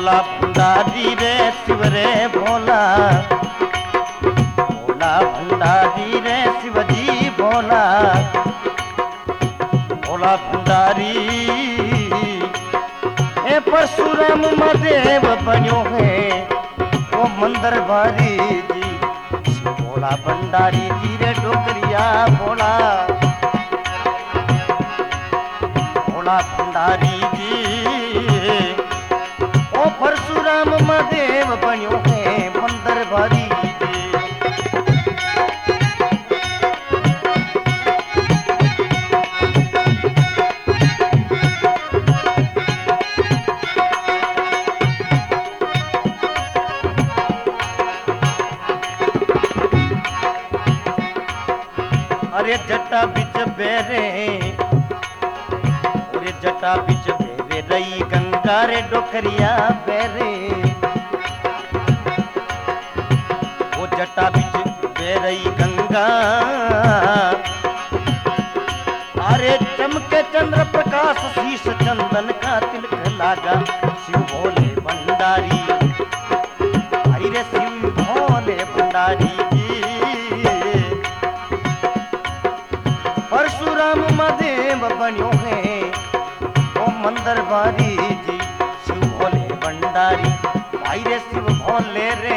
भोला भंडारी रे शिव रे भोला, भोला भंडारी रे शिवजी भोला, भोला भंडारी ए परशुराम महादेव बन्यो है वो मंदिर भारी जी। भोला भंडारी जी रे डोकरिया भोला, भोला भंडारी जी ओ परशुराम महादेव बन्यो है मंदिर भारी जी। अरे जटा बिच बेरे, अरे जटा बिच बेरे रही गंगा रे डोकरिया बेरे, वो जटा बिच बेरई गंगा। अरे चमके चंद्र प्रकाश शीश चंदन का तिलक लागा शिव भोले भंडारी, हरि रे शिव भोले भंडारी जी। परशुराम महादेव बन्यो है ओ मंदिर भारी जी। शिव भोले भंडारी भाई रे शिव भोले रे,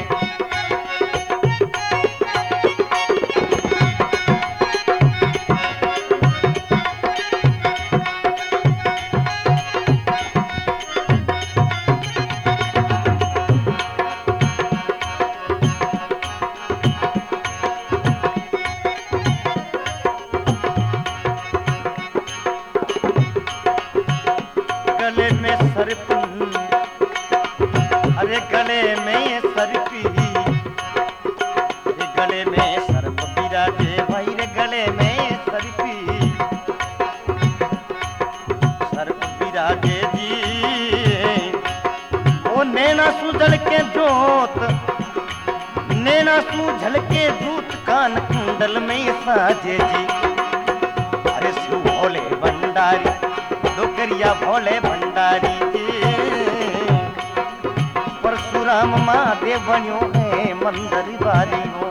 गले में सर्प, अरे गले में सर्पी, अरे गले में सर्प विराजे भाई रे गले में सर्पी, सर्प विराजे जी। ओ नैना सुझल के जोत, नैना सुझल के दूत कान कुंडल में साजे जी। अरे शिव भोले भंडारी डोकरिया भोले भंडारी जी। परशुराम महादेव बन्यो है मंदिर भारी हो।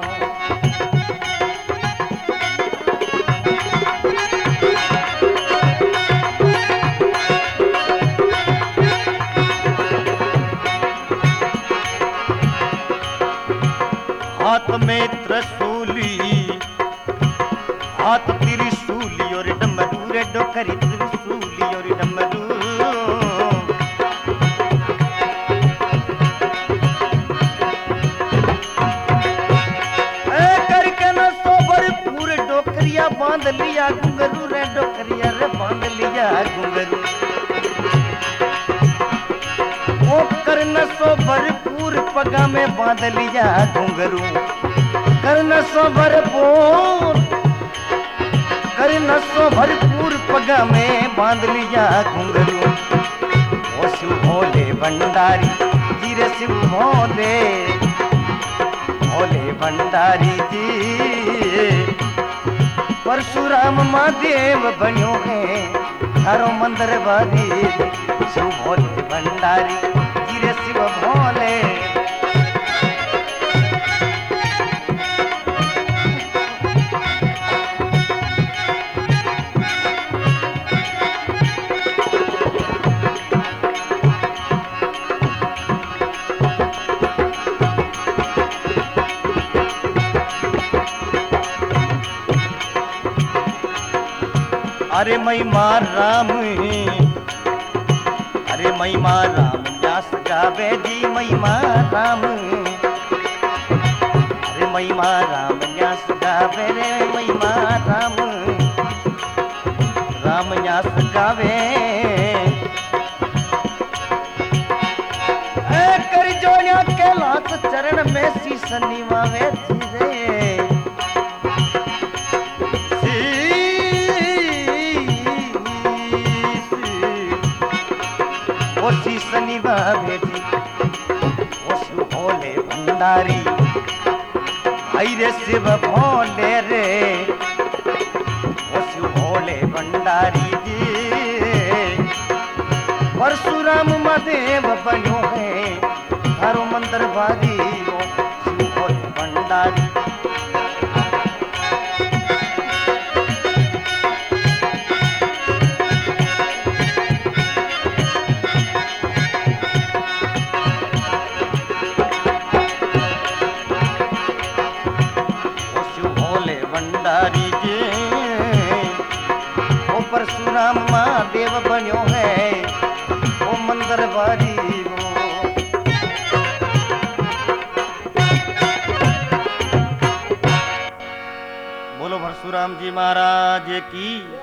हाथ में त्रिशूली, हाथ त्रिशूली और डमरू रे डोकरी त्रिशूली और डमरू। करके न सोबर पूरे डोकरिया बांध लिया घुंघरू रे डोकरिया रे बांध लिया घुंघरू। ओ करन सो भरपूर पगा में बांध लिया घुंघरू, करन सो भरपूर, करन सो भरपूर पगा में बांध लिया घुंघरू। ओ शिव भोले भंडारी जी रे शिव भोले, भोले भंडारी जी। परशुराम महादेव बन्यो है थारो मंदिर भारी, शिव भोले भंडारी जी रे शिव भोले। अरे महिमा राम, अरे महिमा राम व्यास गावे जी महिमा राम, अरे महिमा राम व्यास गावे रे महिमा राम, राम व्यास गावे। कर जोड़िया कैलाश चरण में शीश निवावे रे, शनिवा बेटी ओ शिव भोले भंडारी, आई रे शिव भोले रे, ओ शिव भोले भंडारी जी। परशुराम महादेव बन्यो है थारो मंदिर भारी ओ शिव भोले भंडारी। भंडारी जे ओ परशुराम महादेव बन्यो है ओ मंदिर बारी वो। बोलो परशुराम जी महाराज की।